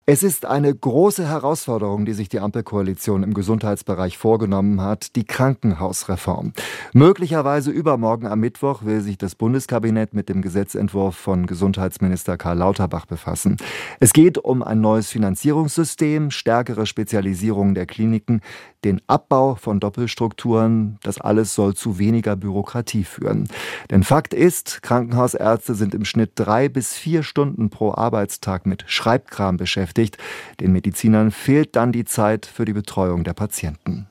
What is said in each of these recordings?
Es ist eine große Herausforderung, die sich die Ampelkoalition im Gesundheitsbereich vorgenommen hat, die Krankenhausreform. Möglicherweise übermorgen am Mittwoch will sich das Bundeskabinett mit dem Gesetzentwurf von Gesundheitsminister Karl Lauterbach befassen. Es geht um ein neues Finanzierungssystem, stärkere Spezialisierung der Kliniken, den Abbau von Doppelstrukturen. Das alles soll zu weniger Bürokratie führen. Denn Fakt ist, Krankenhausärzte sind im Schnitt 3 bis 4 Stunden pro Arbeitstag mit Schreibkram beschäftigt. Den Medizinern fehlt dann die Zeit für die Betreuung der Patienten.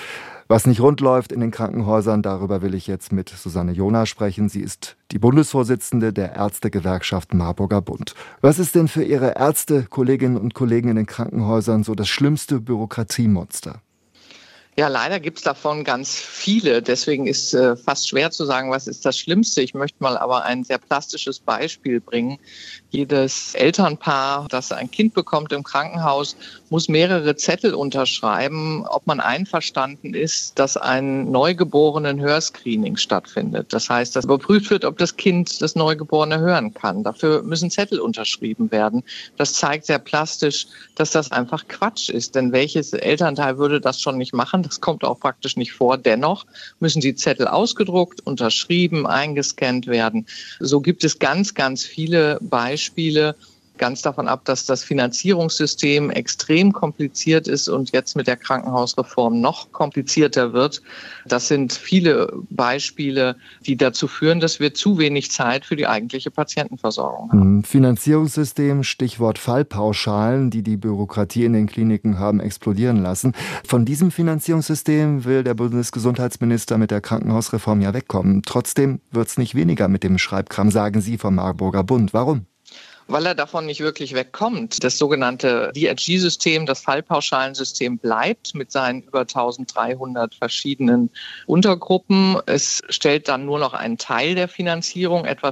Was nicht rund läuft in den Krankenhäusern, darüber will ich jetzt mit Susanne Johner sprechen. Sie ist die Bundesvorsitzende der Ärztegewerkschaft Marburger Bund. Was ist denn für Ihre Ärzte, Kolleginnen und Kollegen in den Krankenhäusern so das schlimmste Bürokratiemonster? Ja, leider gibt's davon ganz viele. Deswegen ist fast schwer zu sagen, was ist das Schlimmste. Ich möchte mal aber ein sehr plastisches Beispiel bringen. Jedes Elternpaar, das ein Kind bekommt im Krankenhaus, muss mehrere Zettel unterschreiben, ob man einverstanden ist, dass ein neugeborenen Hörscreening stattfindet. Das heißt, dass überprüft wird, ob das Kind das Neugeborene hören kann. Dafür müssen Zettel unterschrieben werden. Das zeigt sehr plastisch, dass das einfach Quatsch ist. Denn welches Elternteil würde das schon nicht machen? Das kommt auch praktisch nicht vor. Dennoch müssen die Zettel ausgedruckt, unterschrieben, eingescannt werden. So gibt es ganz, ganz viele Beispiele. Ganz davon ab, dass das Finanzierungssystem extrem kompliziert ist und jetzt mit der Krankenhausreform noch komplizierter wird. Das sind viele Beispiele, die dazu führen, dass wir zu wenig Zeit für die eigentliche Patientenversorgung haben. Finanzierungssystem, Stichwort Fallpauschalen, die die Bürokratie in den Kliniken haben explodieren lassen. Von diesem Finanzierungssystem will der Bundesgesundheitsminister mit der Krankenhausreform ja wegkommen. Trotzdem wird es nicht weniger mit dem Schreibkram, sagen Sie vom Marburger Bund. Warum? Weil er davon nicht wirklich wegkommt. Das sogenannte DRG-System, das Fallpauschalensystem bleibt mit seinen über 1300 verschiedenen Untergruppen. Es stellt dann nur noch einen Teil der Finanzierung, etwa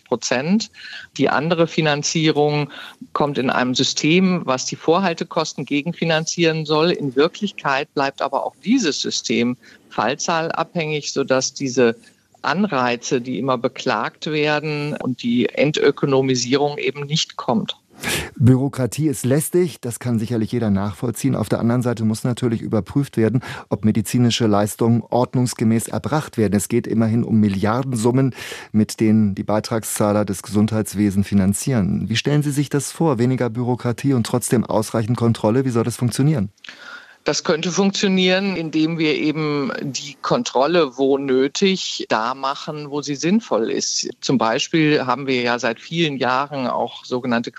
40%. Die andere Finanzierung kommt in einem System, was die Vorhaltekosten gegenfinanzieren soll. In Wirklichkeit bleibt aber auch dieses System fallzahlabhängig, sodass diese Anreize, die immer beklagt werden und die Entökonomisierung eben nicht kommt. Bürokratie ist lästig, das kann sicherlich jeder nachvollziehen. Auf der anderen Seite muss natürlich überprüft werden, ob medizinische Leistungen ordnungsgemäß erbracht werden. Es geht immerhin um Milliardensummen, mit denen die Beitragszahler des Gesundheitswesens finanzieren. Wie stellen Sie sich das vor? Weniger Bürokratie und trotzdem ausreichend Kontrolle? Wie soll das funktionieren? Das könnte funktionieren, indem wir eben die Kontrolle, wo nötig, da machen, wo sie sinnvoll ist. Zum Beispiel haben wir ja seit vielen Jahren auch sogenannte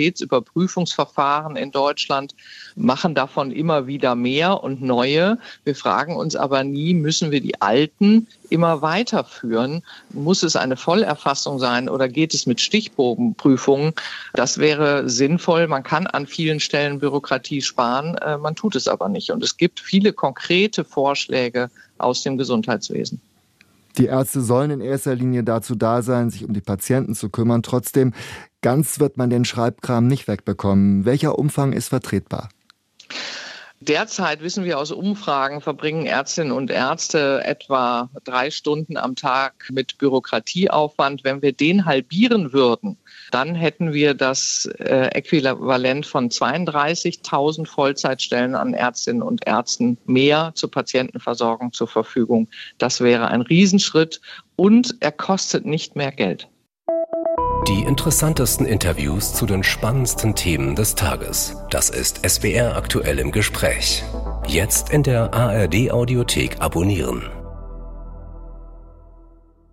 Qualitätsüberprüfungsverfahren in Deutschland, machen davon immer wieder mehr und neue. Wir fragen uns aber nie, müssen wir die alten immer weiterführen? Muss es eine Vollerfassung sein oder geht es mit Stichbogenprüfungen? Das wäre sinnvoll. Man kann an vielen Stellen Bürokratie sparen, man tut es aber nicht. Und es gibt viele konkrete Vorschläge aus dem Gesundheitswesen. Die Ärzte sollen in erster Linie dazu da sein, sich um die Patienten zu kümmern. Trotzdem, ganz wird man den Schreibkram nicht wegbekommen. Welcher Umfang ist vertretbar? Derzeit wissen wir aus Umfragen, verbringen Ärztinnen und Ärzte etwa 3 Stunden am Tag mit Bürokratieaufwand. Wenn wir den halbieren würden, dann hätten wir das Äquivalent von 32.000 Vollzeitstellen an Ärztinnen und Ärzten mehr zur Patientenversorgung zur Verfügung. Das wäre ein Riesenschritt und er kostet nicht mehr Geld. Die interessantesten Interviews zu den spannendsten Themen des Tages. Das ist SWR aktuell im Gespräch. Jetzt in der ARD Audiothek abonnieren.